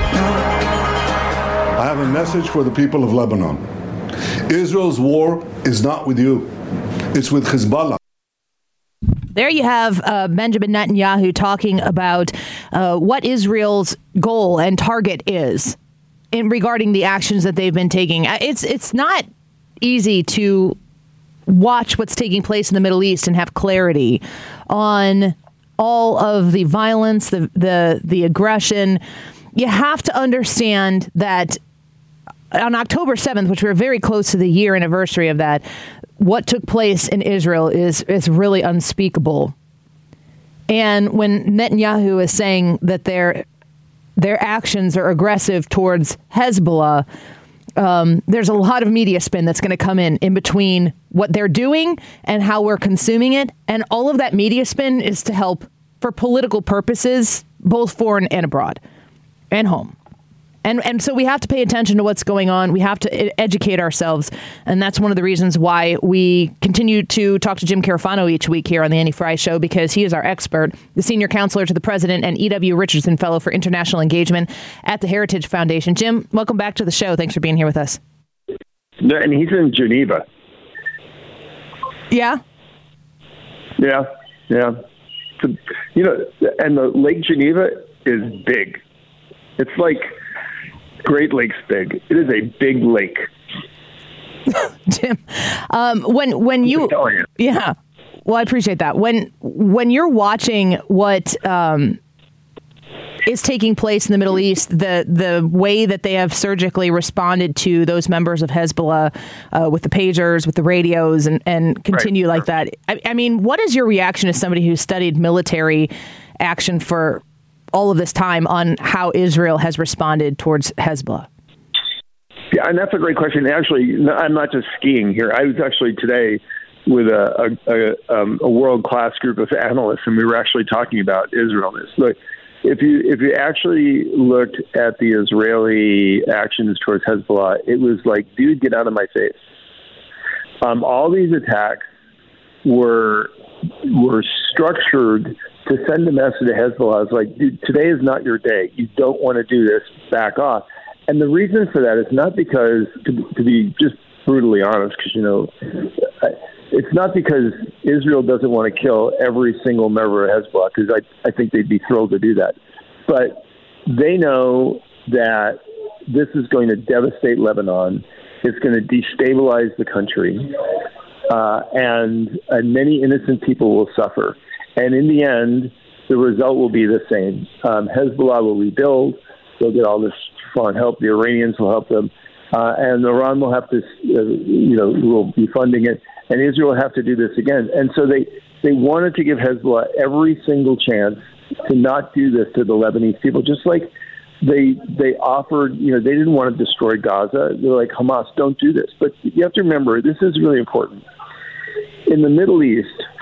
I have a message for the people of Lebanon. Israel's war is not with you. It's with Hezbollah. There you have Benjamin Netanyahu talking about what Israel's goal and target is in regarding the actions that they've been taking. It's not easy to watch what's taking place in the Middle East and have clarity on all of the violence, the aggression. You have to understand that on October 7th, which we're very close to the year anniversary of that, what took place in Israel is really unspeakable. And when Netanyahu is saying that their actions are aggressive towards Hezbollah, there's a lot of media spin that's going to come in between what they're doing and how we're consuming it. And all of that media spin is to help for political purposes, both foreign and abroad and home. And so we have to pay attention to what's going on. We have to educate ourselves. And that's one of the reasons why we continue to talk to Jim Carafano each week here on the Annie Frey Show, because he is our expert, the senior counselor to the president and E.W. Richardson Fellow for International Engagement at the Heritage Foundation. Jim, welcome back to the show. Thanks for being here with us. And he's in Geneva. Yeah? Yeah. So, and the Lake Geneva is big. It's like Great Lakes big. It is a big lake. Jim, when you, yeah, well, I appreciate that. When you're watching what is taking place in the Middle East, the way that they have surgically responded to those members of Hezbollah with the pagers, with the radios, and continue like that. I mean, what is your reaction as somebody who studied military action for all of this time on how Israel has responded towards Hezbollah? Yeah, and that's a great question. Actually, I'm not just skiing here. I was actually today with a world-class group of analysts, and we were actually talking about Israel. Look, if you actually looked at the Israeli actions towards Hezbollah, it was like, dude, get out of my face. All these attacks were structured to send a message to Hezbollah. It's like, dude, today is not your day. You don't want to do this. Back off. And the reason for that is not because, to be just brutally honest, because, it's not because Israel doesn't want to kill every single member of Hezbollah, because I think they'd be thrilled to do that. But they know that this is going to devastate Lebanon. It's going to destabilize the country. And many innocent people will suffer. And in the end, the result will be the same. Hezbollah will rebuild. They'll get all this foreign help. The Iranians will help them. And Iran will have to, will be funding it. And Israel will have to do this again. And so they wanted to give Hezbollah every single chance to not do this to the Lebanese people, just like they offered, they didn't want to destroy Gaza. They're like, Hamas, don't do this. But you have to remember, this is really important. In the Middle East,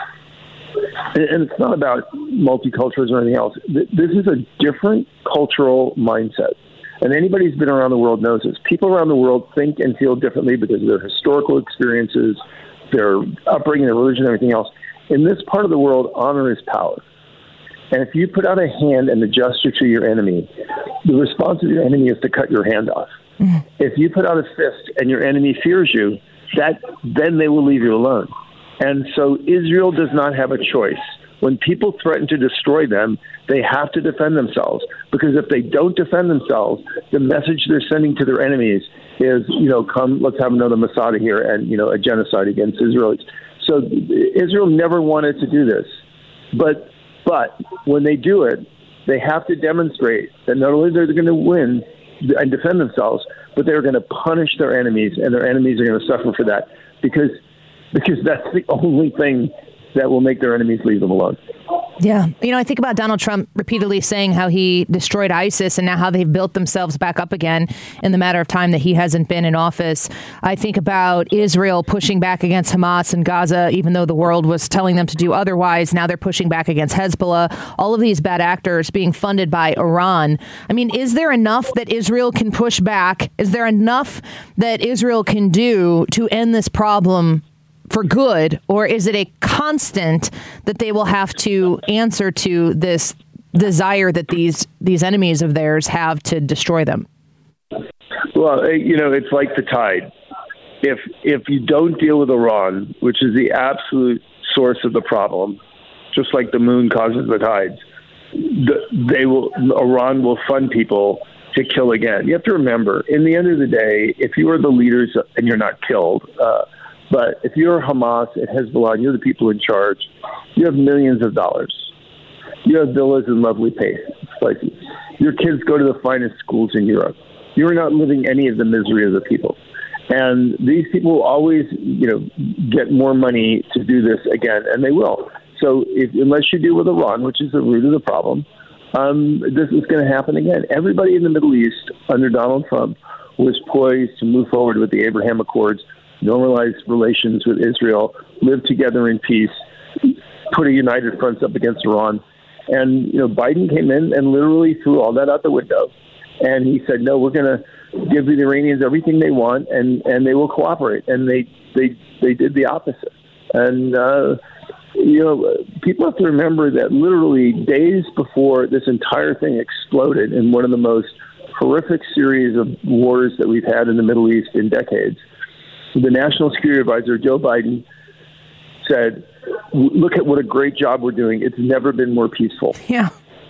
and it's not about multiculturalism or anything else. This is a different cultural mindset. And anybody who's been around the world knows this. People around the world think and feel differently because of their historical experiences, their upbringing, their religion, and everything else. In this part of the world, honor is power. And if you put out a hand and a gesture to your enemy, the response of your enemy is to cut your hand off. Mm-hmm. If you put out a fist and your enemy fears you, then they will leave you alone. And so Israel does not have a choice. When people threaten to destroy them, they have to defend themselves. Because if they don't defend themselves, the message they're sending to their enemies is, come, let's have another Masada here and, a genocide against Israelis. So Israel never wanted to do this. But when they do it, they have to demonstrate that not only they're going to win and defend themselves, but they're going to punish their enemies, and their enemies are going to suffer for that. Because that's the only thing that will make their enemies leave them alone. Yeah. I think about Donald Trump repeatedly saying how he destroyed ISIS and now how they've built themselves back up again in the matter of time that he hasn't been in office. I think about Israel pushing back against Hamas and Gaza, even though the world was telling them to do otherwise. Now they're pushing back against Hezbollah. All of these bad actors being funded by Iran. I mean, is there enough that Israel can push back? Is there enough that Israel can do to end this problem for good, or is it a constant that they will have to answer to this desire that these enemies of theirs have to destroy them? Well, it's like the tide. If you don't deal with Iran, which is the absolute source of the problem, just like the moon causes the tides, Iran will fund people to kill again. You have to remember, in the end of the day, if you are the leaders and you're not killed, but if you're Hamas and Hezbollah and you're the people in charge, you have millions of dollars. You have villas in lovely places. Your kids go to the finest schools in Europe. You're not living any of the misery of the people. And these people will always, get more money to do this again, and they will. So unless you deal with Iran, which is the root of the problem, this is going to happen again. Everybody in the Middle East under Donald Trump was poised to move forward with the Abraham Accords, normalize relations with Israel, live together in peace, put a united front up against Iran. And, Biden came in and literally threw all that out the window. And he said, no, we're going to give the Iranians everything they want, and they will cooperate. And they did the opposite. And, people have to remember that literally days before this entire thing exploded in one of the most horrific series of wars that we've had in the Middle East in decades, the National Security Advisor, Joe Biden, said, look at what a great job we're doing. It's never been more peaceful. Yeah.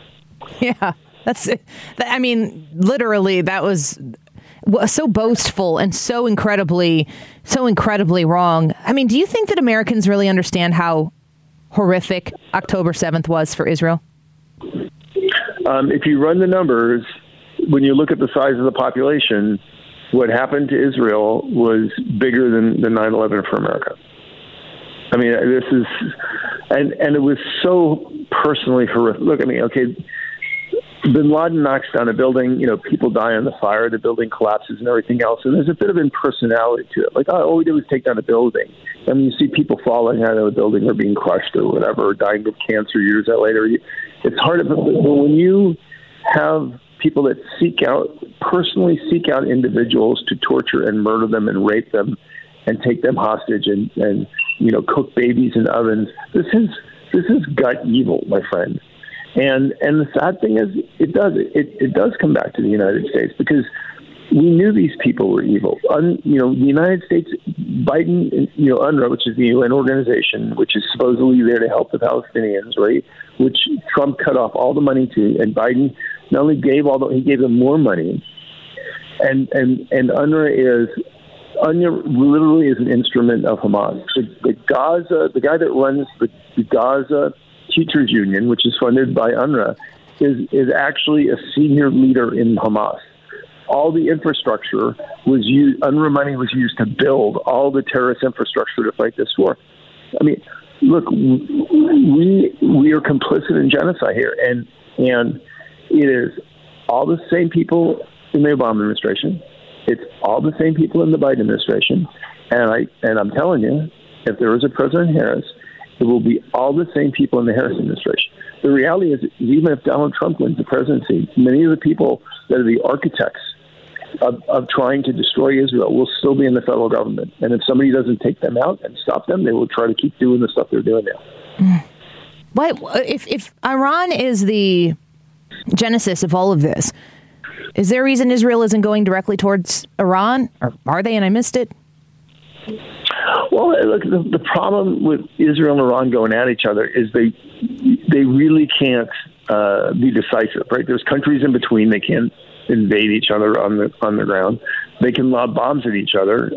That's it. I mean, literally, that was so boastful and so incredibly wrong. I mean, do you think that Americans really understand how horrific October 7th was for Israel? If you run the numbers, when you look at the size of the population, what happened to Israel was bigger than 9/11 for America. I mean, this is, and it was so personally horrific. Look, I mean, okay, Bin Laden knocks down a building, people die in the fire, the building collapses and everything else. And there's a bit of impersonality to it. Like, all we did was take down a building. And when you see people falling out of a building or being crushed or whatever, or dying of cancer years later, it's hard. But when you have people that personally seek out individuals to torture and murder them and rape them and take them hostage and cook babies in ovens, this is gut evil, my friend. And the sad thing is, it does come back to the United States, because we knew these people were evil. The United States, Biden, UNRWA, which is the UN organization, which is supposedly there to help the Palestinians, right? Which Trump cut off all the money to, and Biden not only he gave them more money, and UNRWA literally is an instrument of Hamas. The guy that runs the Gaza Teachers Union, which is funded by UNRWA, is actually a senior leader in Hamas. All the infrastructure was used, UNRWA money was used to build all the terrorist infrastructure to fight this war. I mean, look, we are complicit in genocide here, and it is all the same people in the Obama administration. It's all the same people in the Biden administration, and I'm telling you, if there is a President Harris, it will be all the same people in the Harris administration. The reality is, even if Donald Trump wins the presidency, many of the people that are the architects of trying to destroy Israel will still be in the federal government. And if somebody doesn't take them out and stop them, they will try to keep doing the stuff they're doing now. If Iran is the genesis of all of this, is there a reason Israel isn't going directly towards Iran? Or are they, and I missed it? Well, look, the problem with Israel and Iran going at each other is they really can't be decisive, right? There's countries in between. They can't invade each other on the ground. They can lob bombs at each other,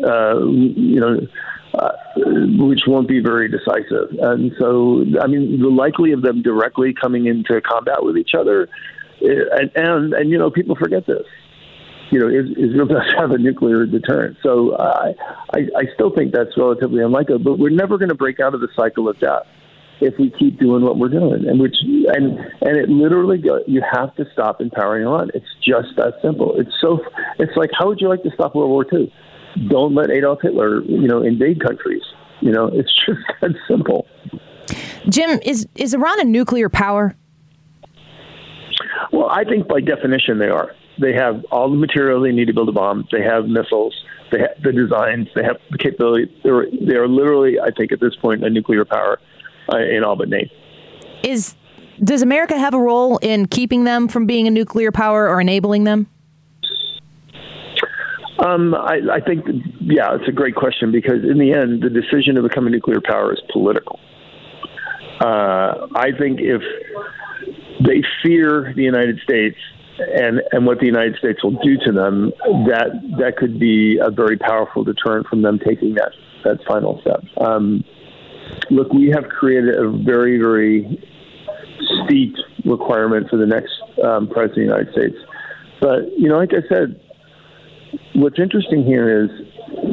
which won't be very decisive. And so, I mean, the likely of them directly coming into combat with each other, and people forget this. Israel does have a nuclear deterrent. So I still think that's relatively unlikely. But we're never going to break out of the cycle of death if we keep doing what we're doing. And it literally you have to stop empowering Iran. It's just that simple. It's like, how would you like to stop World War II? Don't let Adolf Hitler, invade countries. It's just that simple. Jim, is Iran a nuclear power? Well, I think by definition they are. They have all the material they need to build a bomb. They have missiles. They have the designs. They have the capability. They are literally, I think, at this point, a nuclear power in all but name. Is Does America have a role in keeping them from being a nuclear power or enabling them? I think, yeah, it's a great question, because in the end, the decision to become a nuclear power is political. I think if they fear the United States and what the United States will do to them, that could be a very powerful deterrent from them taking that final step. Look, we have created a very, very steep requirement for the next president of the United States. But, like I said, what's interesting here is,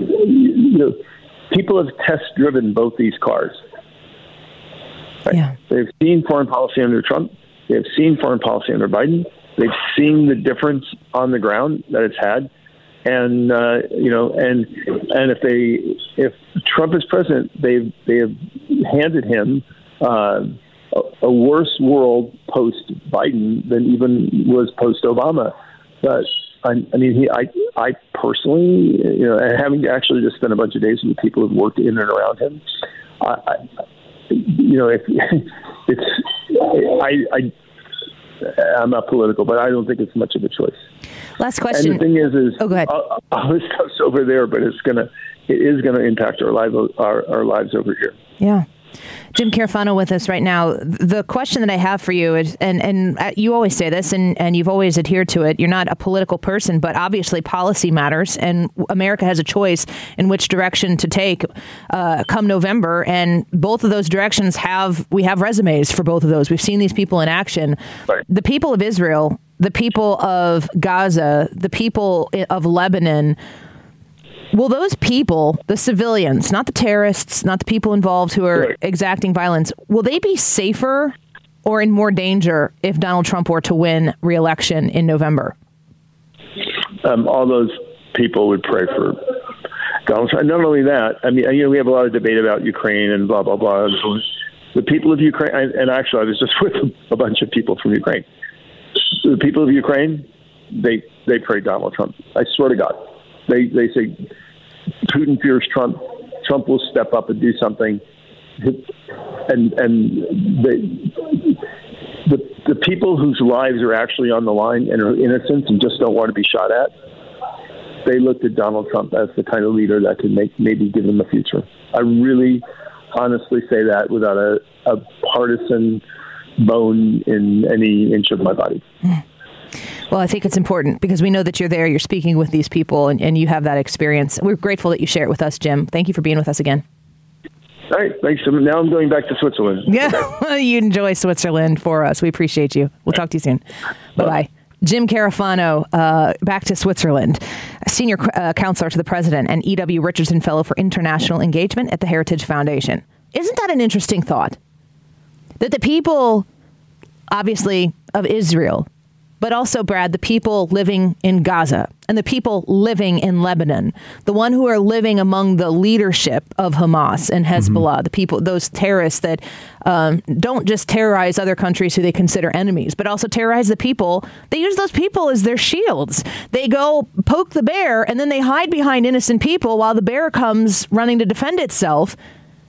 people have test-driven both these cars. Right? Yeah. They've seen foreign policy under Trump. They've seen foreign policy under Biden. They've seen the difference on the ground that it's had. And, and if Trump is president, they have handed him a worse world post-Biden than even was post-Obama. But I personally, and having actually just spent a bunch of days with people who've worked in and around him, I'm not political, but I don't think it's much of a choice. Last question. And the thing is go ahead. All this stuff's over there, but it is gonna impact our lives over here. Yeah. Jim Carafano with us right now. The question that I have for you is, and you always say this, and you've always adhered to it, you're not a political person, but obviously policy matters, and America has a choice in which direction to take come November, and both of those directions we have resumes for both of those. We've seen these people in action. Right. The people of Israel, the people of Gaza, the people of Lebanon, will those people, the civilians, not the terrorists, not the people involved who are exacting violence, will they be safer or in more danger if Donald Trump were to win re-election in November? All those people would pray for Donald Trump. Not only that, we have a lot of debate about Ukraine and blah, blah, blah. So the people of Ukraine, and actually I was just with a bunch of people from Ukraine. The people of Ukraine, they pray Donald Trump. I swear to God. They say Putin fears Trump. Trump will step up and do something. And the people whose lives are actually on the line and are innocent and just don't want to be shot at, they looked at Donald Trump as the kind of leader that could maybe give them a future. I really honestly say that without a partisan bone in any inch of my body. Well, I think it's important because we know that you're there, you're speaking with these people, and you have that experience. We're grateful that you share it with us, Jim. Thank you for being with us again. All right, thanks. Now I'm going back to Switzerland. Yeah, you enjoy Switzerland for us. We appreciate you. We'll talk to you soon. Bye-bye. Jim Carafano, back to Switzerland, a senior counselor to the president and E.W. Richardson Fellow for International Engagement at the Heritage Foundation. Isn't that an interesting thought? That the people, obviously, of Israel, but also, Brad, the people living in Gaza and the people living in Lebanon, the one who are living among the leadership of Hamas and Hezbollah, the people, those terrorists that don't just terrorize other countries who they consider enemies, but also terrorize the people. They use those people as their shields. They go poke the bear and then they hide behind innocent people while the bear comes running to defend itself.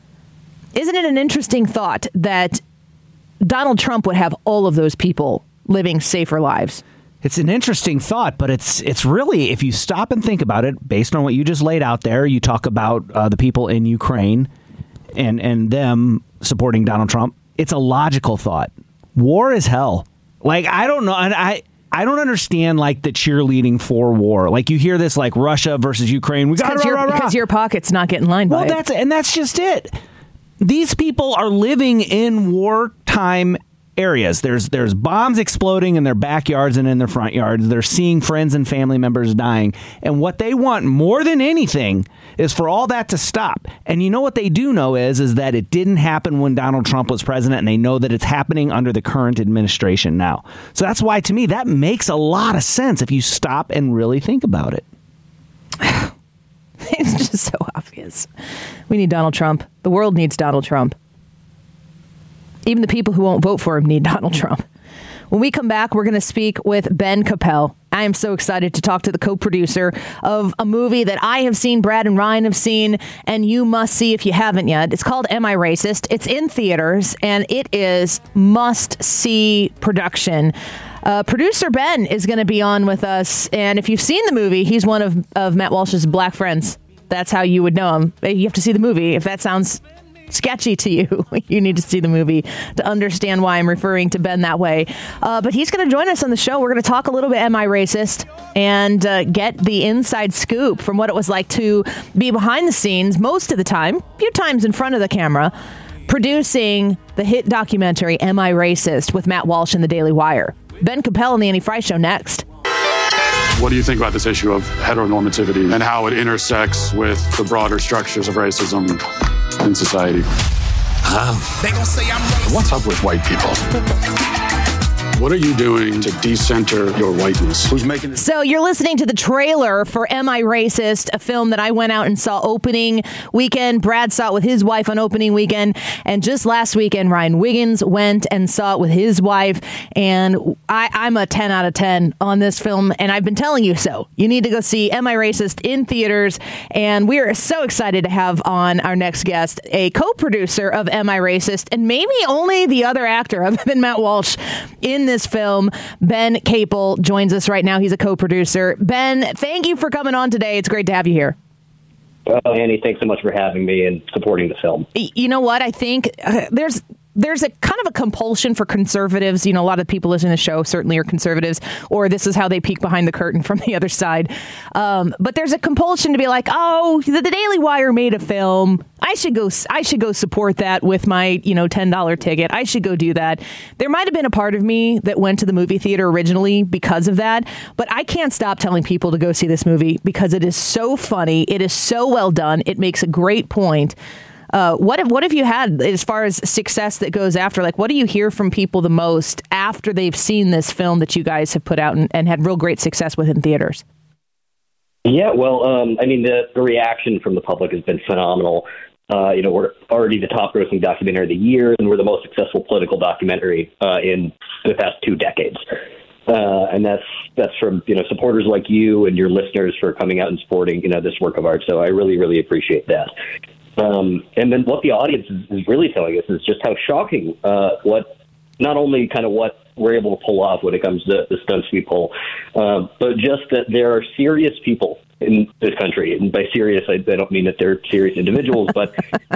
Isn't it an interesting thought that Donald Trump would have all of those people living safer lives? It's an interesting thought, but it's really, if you stop and think about it, based on what you just laid out there, you talk about the people in Ukraine and them supporting Donald Trump. It's a logical thought. War is hell. Like, I don't know. I don't understand, like, the cheerleading for war. Like, you hear this, like, Russia versus Ukraine. Because your pocket's not getting lined by it. That's just it. These people are living in wartime areas. There's bombs exploding in their backyards and in their front yards. They're seeing friends and family members dying. And what they want more than anything is for all that to stop. And you know what they do know is that it didn't happen when Donald Trump was president, and they know that it's happening under the current administration now. So that's why, to me, that makes a lot of sense if you stop and really think about it. It's just so obvious. We need Donald Trump. The world needs Donald Trump. Even the people who won't vote for him need Donald Trump. When we come back, we're going to speak with Ben Capel, I am so excited to talk to the co-producer of a movie that I have seen, Brad and Ryan have seen, and you must see if you haven't yet. It's called Am I Racist? It's in theaters, and it is must-see production. Producer Ben is going to be on with us, and if you've seen the movie, he's one of Matt Walsh's black friends. That's how you would know him. You have to see the movie. If that sounds sketchy to you, you need to see the movie to understand why I'm referring to Ben that way. But he's going to join us on the show. We're going to talk a little bit Am I Racist and get the inside scoop from what it was like to be behind the scenes most of the time, a few times in front of the camera, producing the hit documentary Am I Racist with Matt Walsh and the Daily Wire. Ben Capel on the Annie Frey Show next. What do you think about this issue of heteronormativity and how it intersects with the broader structures of racism in society? What's up with white people? What are you doing to decenter your whiteness? Who's making this? So you're listening to the trailer for Am I Racist, a film that I went out and saw opening weekend. Brad saw it with his wife on opening weekend. And just last weekend, Ryan Wiggins went and saw it with his wife. And I'm a 10 out of 10 on this film. And I've been telling you so. You need to go see Am I Racist in theaters. And we are so excited to have on our next guest, a co-producer of Am I Racist, and maybe only the other actor other than Matt Walsh in this film. Ben Capel joins us right now. He's a co-producer. Ben, thank you for coming on today. It's great to have you here. Well, Annie, thanks so much for having me and supporting the film. You know what? I think there's a kind of a compulsion for conservatives. You know, a lot of people listening to the show certainly are conservatives, or this is how they peek behind the curtain from the other side. But there's a compulsion to be like, oh, the Daily Wire made a film. I should go support that with my, $10 ticket. I should go do that. There might have been a part of me that went to the movie theater originally because of that, but I can't stop telling people to go see this movie because it is so funny. It is so well done. It makes a great point. What have you had as far as success that goes after? Like, what do you hear from people the most after they've seen this film that you guys have put out and had real great success with in theaters? Yeah, well, the reaction from the public has been phenomenal. We're already the top-grossing documentary of the year, and we're the most successful political documentary in the past 2 decades. And that's from supporters like you and your listeners for coming out and supporting this work of art. So I really, really appreciate that. And then what the audience is really telling us is just how shocking not only kind of what we're able to pull off when it comes to the stunts we pull, but just that there are serious people in this country. And by serious, I don't mean that they're serious individuals, but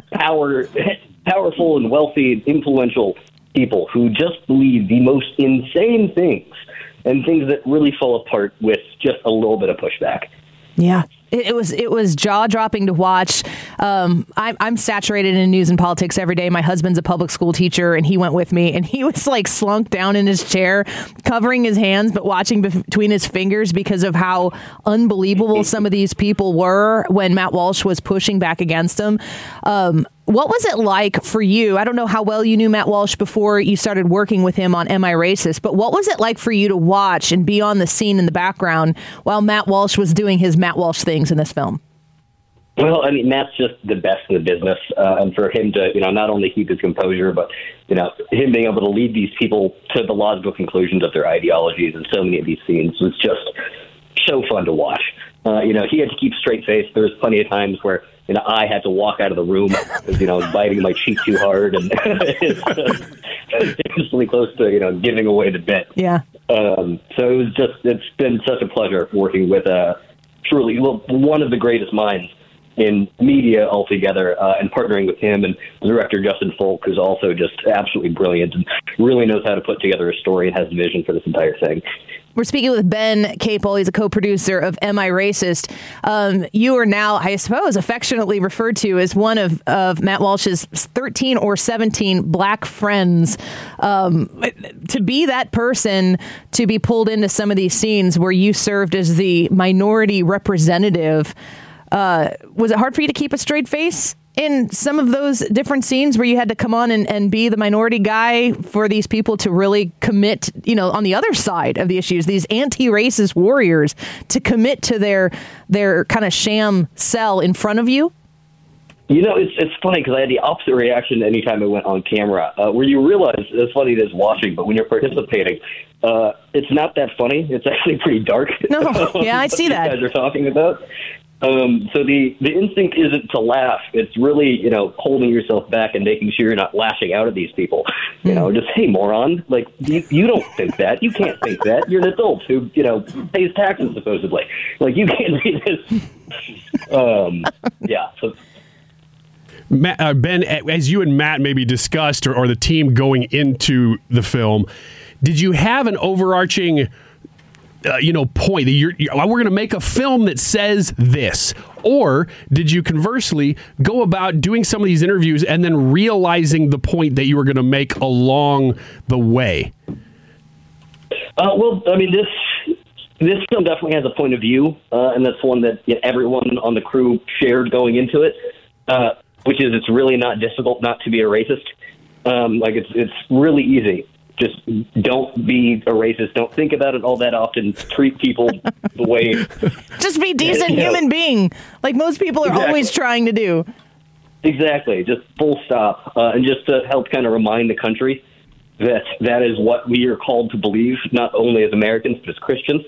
powerful and wealthy and influential people who just believe the most insane things and things that really fall apart with just a little bit of pushback. Yeah. It was jaw-dropping to watch. I'm saturated in news and politics every day. My husband's a public school teacher, and he went with me, and he was like slunk down in his chair, covering his hands, but watching between his fingers because of how unbelievable some of these people were when Matt Walsh was pushing back against them. What was it like for you? I don't know how well you knew Matt Walsh before you started working with him on Am I Racist, but what was it like for you to watch and be on the scene in the background while Matt Walsh was doing his Matt Walsh things in this film? Well, Matt's just the best in the business, and for him to, not only keep his composure, but, him being able to lead these people to the logical conclusions of their ideologies in so many of these scenes was just so fun to watch. He had to keep straight face. There was plenty of times where, I had to walk out of the room because, I was biting my cheek too hard and it's dangerously close to, giving away the bit. Yeah. So it's been such a pleasure working with truly one of the greatest minds in media altogether, and partnering with him and the director Justin Folk, who's also just absolutely brilliant and really knows how to put together a story and has a vision for this entire thing. We're speaking with Ben Capel. He's a co-producer of Am I Racist? You are now, I suppose, affectionately referred to as one of Matt Walsh's 13 or 17 black friends. To be that person, to be pulled into some of these scenes where you served as the minority representative, was it hard for you to keep a straight face in some of those different scenes where you had to come on and be the minority guy for these people to really commit, on the other side of the issues, these anti-racist warriors to commit to their kind of sham sell in front of you? It's funny because I had the opposite reaction anytime I went on camera, where you realize it's funny it is watching, but when you're participating, it's not that funny. It's actually pretty dark. No, yeah, I see that. You guys are talking about. So the instinct isn't to laugh. It's really, holding yourself back and making sure you're not lashing out at these people. Just, hey, moron, like, you don't think that. You can't think that. You're an adult who, pays taxes, supposedly. Like, you can't do this. Yeah. So, Ben, as you and Matt maybe discussed, or the team going into the film, did you have an overarching point that we're going to make a film that says this? Or did you conversely go about doing some of these interviews and then realizing the point that you were going to make along the way? Well, I mean, this film definitely has a point of view, and that's one that everyone on the crew shared going into it, which is it's really not difficult not to be a racist. It's really easy. Just don't be a racist. Don't think about it all that often. Treat people the way... Just be a decent human being, like most people are always trying to do. Exactly. Just full stop. And just to help kind of remind the country that is what we are called to believe, not only as Americans, but as Christians.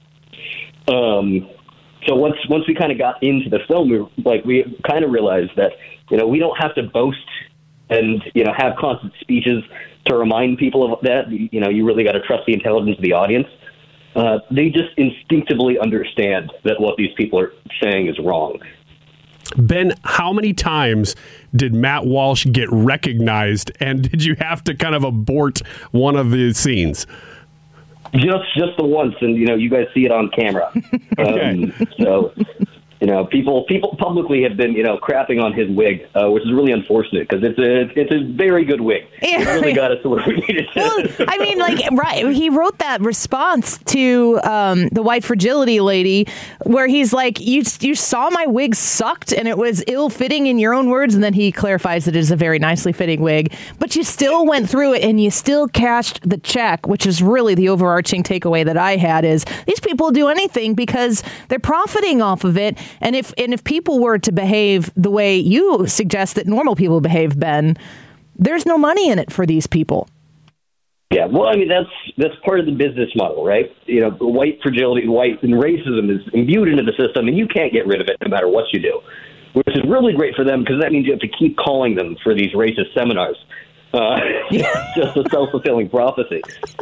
So once we kind of got into the film, we kind of realized that, we don't have to boast and, have constant speeches to remind people of that. You really got to trust the intelligence of the audience. They just instinctively understand that what these people are saying is wrong. Ben, how many times did Matt Walsh get recognized, and did you have to kind of abort one of the scenes? Just the once, and you guys see it on camera. Okay. So people publicly have been crapping on his wig, which is really unfortunate because it's a very good wig. Yeah. It really got us to where we needed to. Well, I mean, right? He wrote that response to the white fragility lady, where he's like, "You saw my wig sucked and it was ill-fitting in your own words," and then he clarifies that it is a very nicely fitting wig, but you still went through it and you still cashed the check, which is really the overarching takeaway that I had is these people do anything because they're profiting off of it. And if people were to behave the way you suggest that normal people behave, Ben, there's no money in it for these people. Yeah, well, I mean, that's part of the business model, right? White fragility, white and racism is imbued into the system, and you can't get rid of it no matter what you do, which is really great for them because that means you have to keep calling them for these racist seminars. It's just a self-fulfilling prophecy.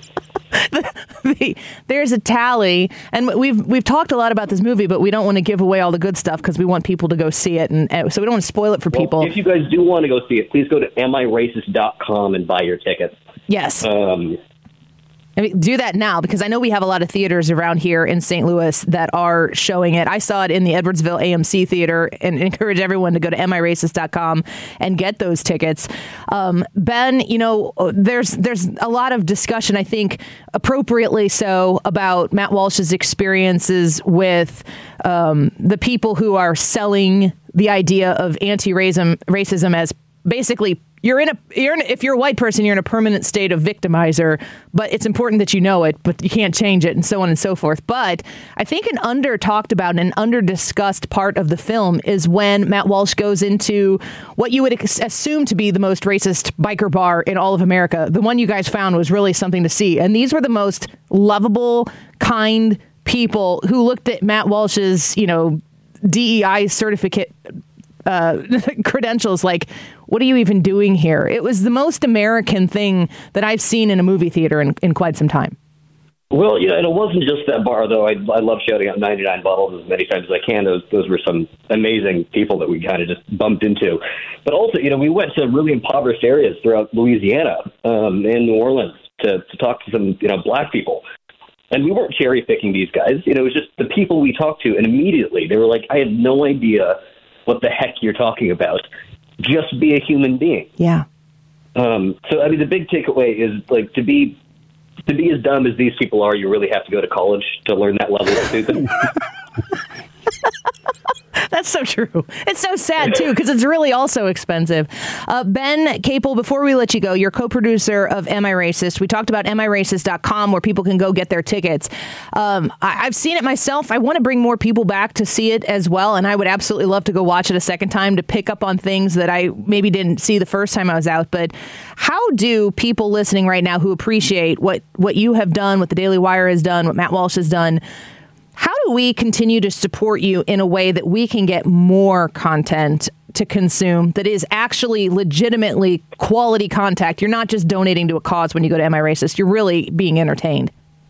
There's a tally, and we've talked a lot about this movie, but we don't want to give away all the good stuff because we want people to go see it, and so we don't want to spoil it for people. If you guys do want to go see it, please go to amiracist.com and buy your tickets. Yes. I mean, do that now because I know we have a lot of theaters around here in St. Louis that are showing it. I saw it in the Edwardsville AMC Theater and encourage everyone to go to amiracist.com and get those tickets. Ben, there's a lot of discussion, I think, appropriately so, about Matt Walsh's experiences with the people who are selling the idea of anti-racism as basically if you're a white person, you're in a permanent state of victimizer, but it's important that you know it, but you can't change it, and so on and so forth. But I think an under-talked about and an under-discussed part of the film is when Matt Walsh goes into what you would assume to be the most racist biker bar in all of America. The one you guys found was really something to see. And these were the most lovable, kind people who looked at Matt Walsh's, DEI certificate credentials like, what are you even doing here? It was the most American thing that I've seen in a movie theater in quite some time. Well, and it wasn't just that bar, though. I love shouting out 99 Bottles as many times as I can. Those were some amazing people that we kind of just bumped into. But also, we went to really impoverished areas throughout Louisiana and New Orleans to talk to some, black people. And we weren't cherry picking these guys. It was just the people we talked to, and immediately they were like, I had no idea what the heck you're talking about. Just be a human being. Yeah. So, I mean, the big takeaway is, like, to be as dumb as these people are, you really have to go to college to learn that level of stupid. That's so true. It's so sad, too, because it's really also expensive. Ben Capel, before we let you go, you're co-producer of Am I Racist? We talked about AmIRacist.com, where people can go get their tickets. I've seen it myself. I want to bring more people back to see it as well, and I would absolutely love to go watch it a second time to pick up on things that I maybe didn't see the first time I was out. But how do people listening right now who appreciate what you have done, what the Daily Wire has done, what Matt Walsh has done, how do we continue to support you in a way that we can get more content to consume that is actually legitimately quality content? You're not just donating to a cause when you go to Am I Racist. You're really being entertained.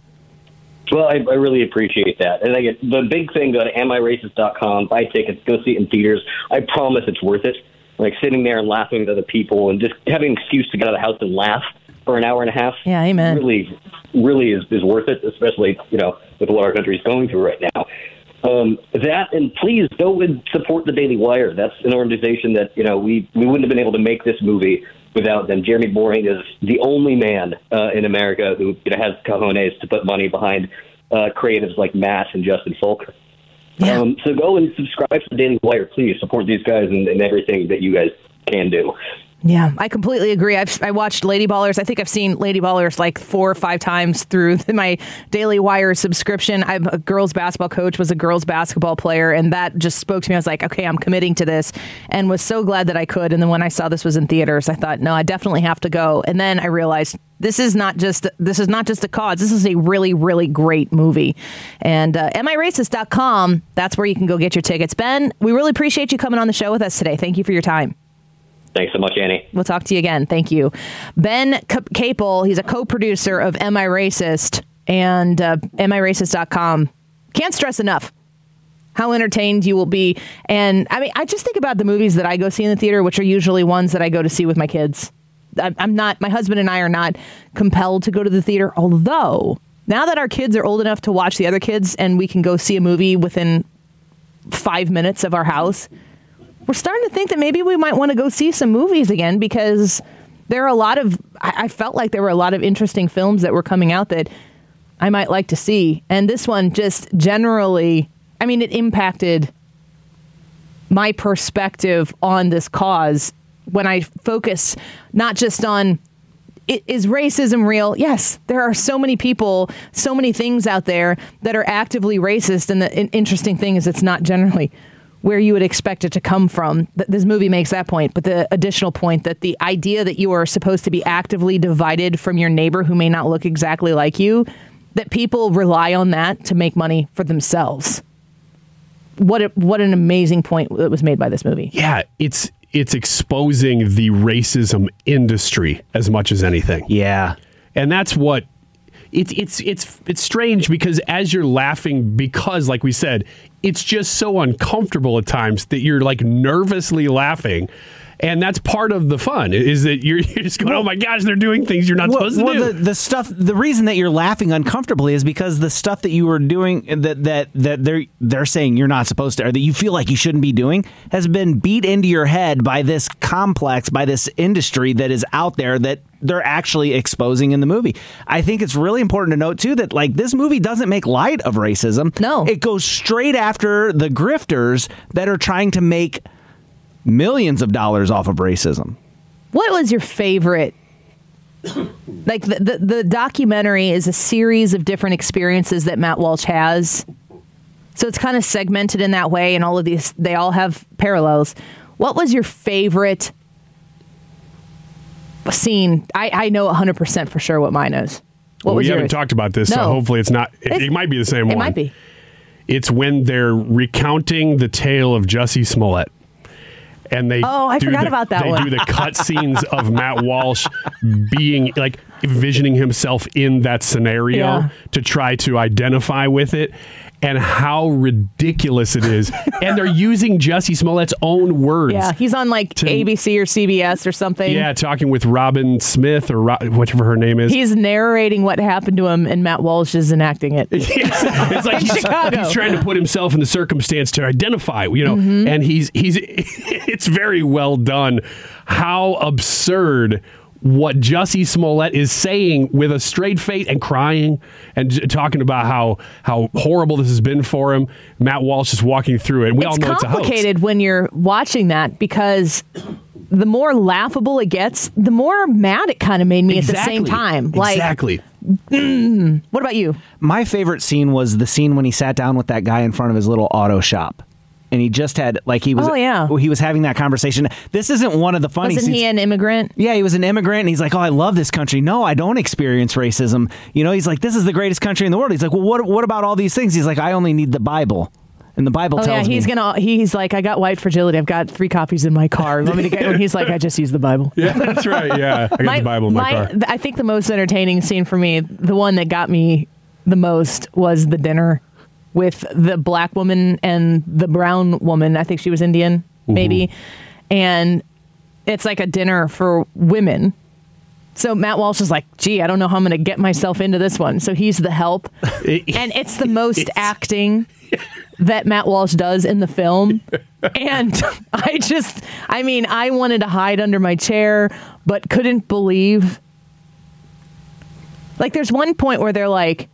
Well, I really appreciate that. And again, the big thing, go to AmIRacist.com, buy tickets, go see it in theaters. I promise it's worth it. Like sitting there and laughing with other people and just having an excuse to get out of the house and laugh for an hour and a half. Yeah, amen. Really is worth it, especially, with what our country is going through right now. That, and please go and support the Daily Wire. That's an organization that, we wouldn't have been able to make this movie without them. Jeremy Boring is the only man in America who has cojones to put money behind creatives like Matt and Justin Folker. Yeah. So go and subscribe to the Daily Wire. Please support these guys and everything that you guys can do. Yeah, I completely agree. I watched Lady Ballers. I think I've seen Lady Ballers like 4 or 5 times through my Daily Wire subscription. I'm a girls basketball coach, was a girls basketball player, and that just spoke to me. I was like, okay, I'm committing to this, and was so glad that I could. And then when I saw this was in theaters, I thought, no, I definitely have to go. And then I realized this is not just a cause. This is a really, really great movie. And AmIRacist.com, that's where you can go get your tickets. Ben, we really appreciate you coming on the show with us today. Thank you for your time. Thanks so much, Annie. We'll talk to you again. Thank you. Ben Capel, he's a co-producer of Am I Racist and AmIRacist.com. Can't stress enough how entertained you will be. And I mean, I just think about the movies that I go see in the theater, which are usually ones that I go to see with my kids. My husband and I are not compelled to go to the theater, although now that our kids are old enough to watch the other kids and we can go see a movie within 5 minutes of our house, we're starting to think that maybe we might want to go see some movies again, because there are I felt like there were a lot of interesting films that were coming out that I might like to see. And this one just generally, I mean, it impacted my perspective on this cause when I focus not just on, is racism real? Yes, there are so many people, so many things out there that are actively racist. And the interesting thing is it's not generally where you would expect it to come from. This movie makes that point, but the additional point that the idea that you are supposed to be actively divided from your neighbor who may not look exactly like you, that people rely on that to make money for themselves. What an amazing point that was made by this movie. Yeah, it's exposing the racism industry as much as anything. Yeah. And that's what it's strange, because as you're laughing, because like we said, it's just so uncomfortable at times that you're like nervously laughing. And that's part of the fun, is that you're just going, oh my gosh, they're doing things you're not supposed to do. The reason that you're laughing uncomfortably is because the stuff that you were doing that they're saying you're not supposed to, or that you feel like you shouldn't be doing, has been beat into your head by this complex, by this industry that is out there that they're actually exposing in the movie. I think it's really important to note too that like this movie doesn't make light of racism. No. It goes straight after the grifters that are trying to make millions of dollars off of racism. What was your favorite? Like the documentary is a series of different experiences that Matt Walsh has. So it's kind of segmented in that way, and all of these, they all have parallels. What was your favorite scene? I know 100% for sure what mine is. We haven't talked about this, so hopefully it's not. It might be the same one. It might be. It's when they're recounting the tale of Jussie Smollett. And I forgot about that one. They do the cut scenes of Matt Walsh being like envisioning himself in that scenario to try to identify with it, and how ridiculous it is. And they're using Jussie Smollett's own words. Yeah, he's on like ABC or CBS or something. Yeah, talking with Robin Smith or whatever her name is. He's narrating what happened to him, and Matt Walsh is enacting it. It's like he's trying to put himself in the circumstance to identify, and he's it's very well done how absurd what Jussie Smollett is saying with a straight face and crying and talking about how horrible this has been for him. Matt Walsh is walking through it, and we all know it's a hoax. It's complicated when you're watching that because the more laughable it gets, the more mad it kind of made me at the same time. Exactly. What about you? My favorite scene was the scene when he sat down with that guy in front of his little auto shop. And he just had, he was having that conversation. This isn't one of the funny scenes. Wasn't he an immigrant? Yeah, he was an immigrant, and he's like, oh, I love this country. No, I don't experience racism. He's like, this is the greatest country in the world. He's like, well, what about all these things? He's like, I only need the Bible. And the Bible tells me. He's like, I got white fragility. I've got 3 copies in my car. You want me to get one? He's like, I just use the Bible. Yeah, that's right. Yeah, I got the Bible in my car. I think the most entertaining scene for me, the one that got me the most, was the dinner with the black woman and the brown woman. I think she was Indian, maybe. And it's like a dinner for women. So Matt Walsh is like, gee, I don't know how I'm going to get myself into this one. So he's the help. And it's the most acting that Matt Walsh does in the film. And I wanted to hide under my chair, but couldn't believe. Like, there's one point where they're like,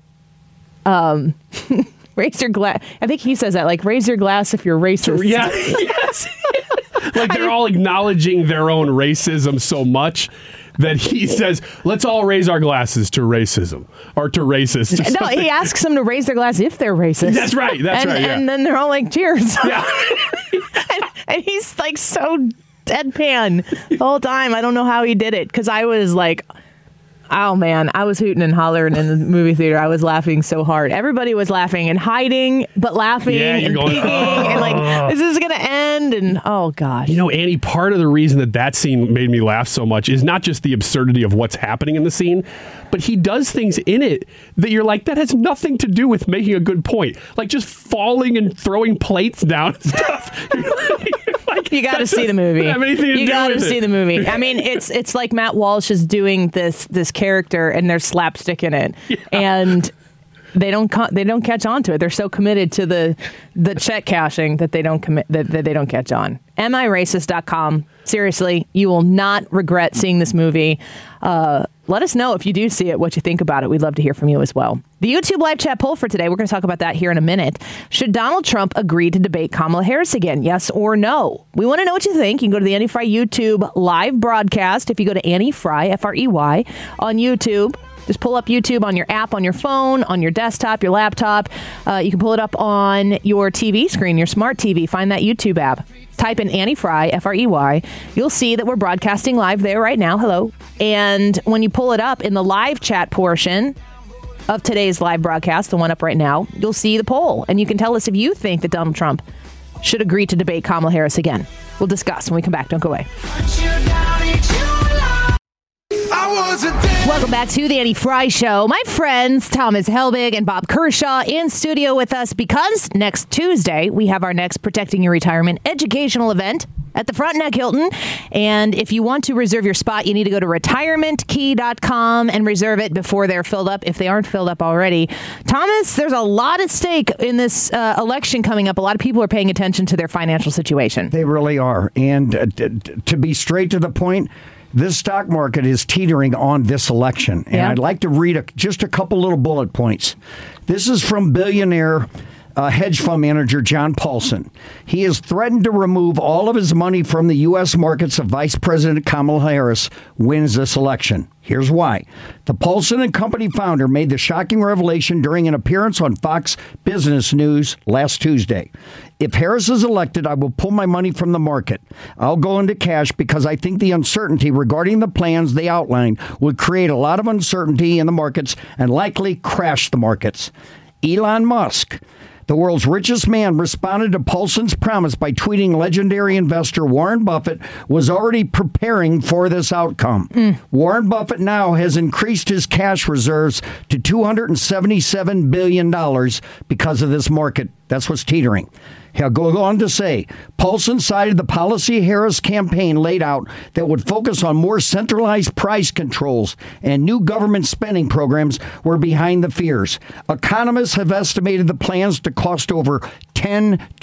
raise your glass. I think he says that, like, raise your glass if you're racist. Yeah, yes. Like, they're all acknowledging their own racism so much that he says, let's all raise our glasses to racism or to racists. No, he asks them to raise their glass if they're racist. That's right. Yeah. And then they're all like, cheers. Yeah. and he's like so deadpan the whole time. I don't know how he did it, because I was like, oh man, I was hooting and hollering in the movie theater. I was laughing so hard. Everybody was laughing and hiding, but laughing and peeking and like, this is going to end. And oh gosh. Annie, part of the reason that scene made me laugh so much is not just the absurdity of what's happening in the scene, but he does things in it that you're like, that has nothing to do with making a good point. Like just falling and throwing plates down and stuff. You got to see the movie. You got to see the movie. I mean, it's like Matt Walsh is doing this character, and there's slapstick in it, and they don't catch on to it. They're so committed to the check cashing that they don't catch on. AmIRacist.com. Seriously, you will not regret seeing this movie. Let us know if you do see it, what you think about it. We'd love to hear from you as well. The YouTube live chat poll for today, we're going to talk about that here in a minute. Should Donald Trump agree to debate Kamala Harris again? Yes or no? We want to know what you think. You can go to the Annie Frey YouTube live broadcast. If you go to Annie Frey, F-R-E-Y, on YouTube, just pull up YouTube on your app, on your phone, on your desktop, your laptop. You can pull it up on your TV screen, your smart TV. Find that YouTube app. Type in Annie Frey, F-R-E-Y. You'll see that we're broadcasting live there right now. Hello. And when you pull it up in the live chat portion of today's live broadcast, the one up right now, you'll see the poll. And you can tell us if you think that Donald Trump should agree to debate Kamala Harris again. We'll discuss when we come back. Don't go away. Welcome back to the Annie Frey Show. My friends Thomas Helbig and Bob Kershaw in studio with us because next Tuesday we have our next Protecting Your Retirement educational event at the Frontenac Hilton. And if you want to reserve your spot, you need to go to retirementkey.com and reserve it before they're filled up, if they aren't filled up already. Thomas, there's a lot at stake in this election coming up. A lot of people are paying attention to their financial situation. They really are. And to be straight to the point, this stock market is teetering on this election. And I'd like to read just a couple little bullet points. This is from billionaire hedge fund manager John Paulson. He has threatened to remove all of his money from the U.S. markets if Vice President Kamala Harris wins this election. Here's why. The Paulson and Company founder made the shocking revelation during an appearance on Fox Business News last Tuesday. If Harris is elected, I will pull my money from the market. I'll go into cash because I think the uncertainty regarding the plans they outlined would create a lot of uncertainty in the markets and likely crash the markets. Elon Musk, the world's richest man, responded to Paulson's promise by tweeting legendary investor Warren Buffett was already preparing for this outcome. Warren Buffett now has increased his cash reserves to $277 billion because of this market. That's what's teetering. He'll go on to say, Paulson cited the policy Harris campaign laid out that would focus on more centralized price controls and new government spending programs were behind the fears. Economists have estimated the plans to cost over $10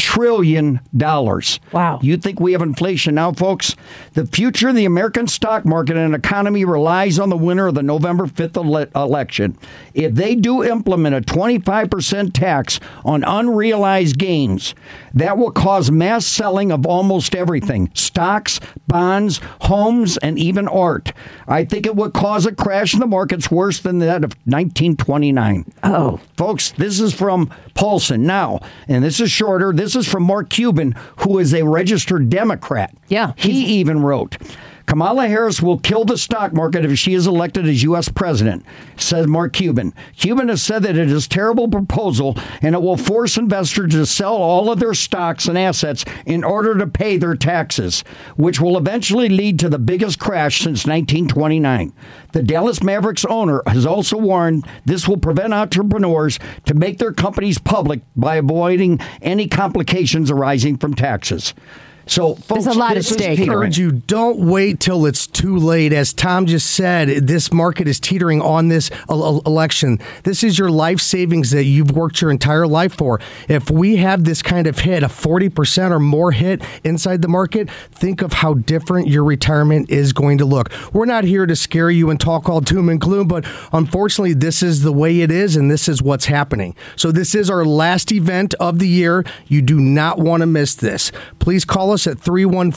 trillion. Wow. You think we have inflation now, folks? The future of the American stock market and economy relies on the winner of the November 5th election. If they do implement a 25% tax on unrealized gains, that will cause mass selling of almost everything: stocks, bonds, homes, and even art. I think it would cause a crash in the markets worse than that of 1929. Oh. Folks, this is from Paulson now, and this is shorter. This is from Mark Cuban, who is a registered Democrat. Yeah. He even wrote, Kamala Harris will kill the stock market if she is elected as U.S. president, says Mark Cuban. Cuban has said that it is a terrible proposal and it will force investors to sell all of their stocks and assets in order to pay their taxes, which will eventually lead to the biggest crash since 1929. The Dallas Mavericks owner has also warned this will prevent entrepreneurs to make their companies public by avoiding any complications arising from taxes. So, folks, there's a lot at this is stake. teetering. I urge you, don't wait till it's too late. As Tom just said, this market is teetering on this election. This is your life savings that you've worked your entire life for. If we have this kind of hit, a 40% or more hit inside the market, think of how different your retirement is going to look. We're not here to scare you and talk all doom and gloom, but unfortunately, this is the way it is, and this is what's happening. So this is our last event of the year. You do not want to miss this. Please call us at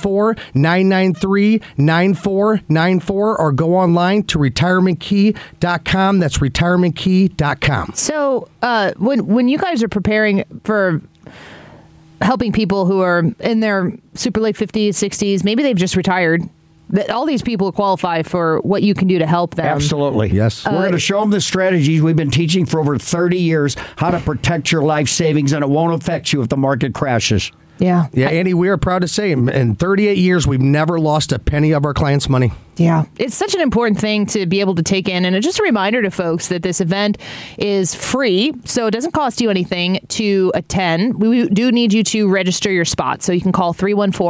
314-993-9494 or go online to retirementkey.com. That's retirementkey.com. So when you guys are preparing for helping people who are in their super late 50s, 60s, maybe they've just retired, that all these people qualify for what you can do to help them. Absolutely. Yes. We're going to show them the strategies we've been teaching for over 30 years, how to protect your life savings, and it won't affect you if the market crashes. Yeah. Yeah, Andy, we are proud to say in 38 years, we've never lost a penny of our clients' money. Yeah. It's such an important thing to be able to take in. And just a reminder to folks that this event is free, so it doesn't cost you anything to attend. We do need you to register your spot. So you can call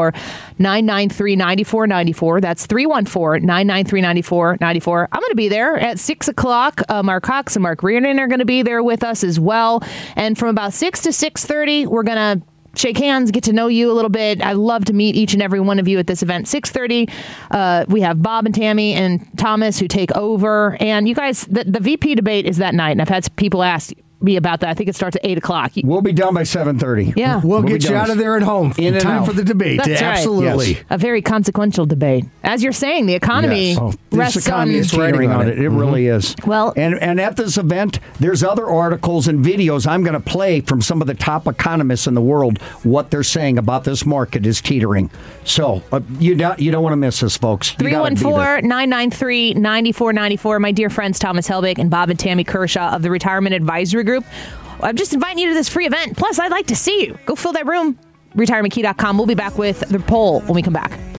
314-993-9494. That's 314-993-9494. I'm going to be there at 6 o'clock. Mark Cox and Mark Reardon are going to be there with us as well. And from about 6 to 6:30, we're going to shake hands, get to know you a little bit. I'd love to meet each and every one of you at this event. 6:30, we have Bob and Tammy and Thomas who take over. And you guys, the VP debate is that night. And I've had some people ask me about that. I think it starts at 8 o'clock. We'll be done by 7:30. Yeah. We'll get you out of there at home. In and time out. for the debate. That's right. Absolutely. Yes. A very consequential debate. As you're saying, the economy Yes. This rests economy on... is teetering on it. It really is. Well- and at this event, there's other articles and videos I'm going to play from some of the top economists in the world, what they're saying about this market is teetering. So you don't want to miss this, folks. You gotta be there. 314-993-9494. My dear friends Thomas Helbig and Bob and Tammy Kershaw of the Retirement Advisory Group. I'm just inviting you to this free event. Plus, I'd like to see you. Go fill that room. RetirementKey.com. We'll be back with the poll when we come back.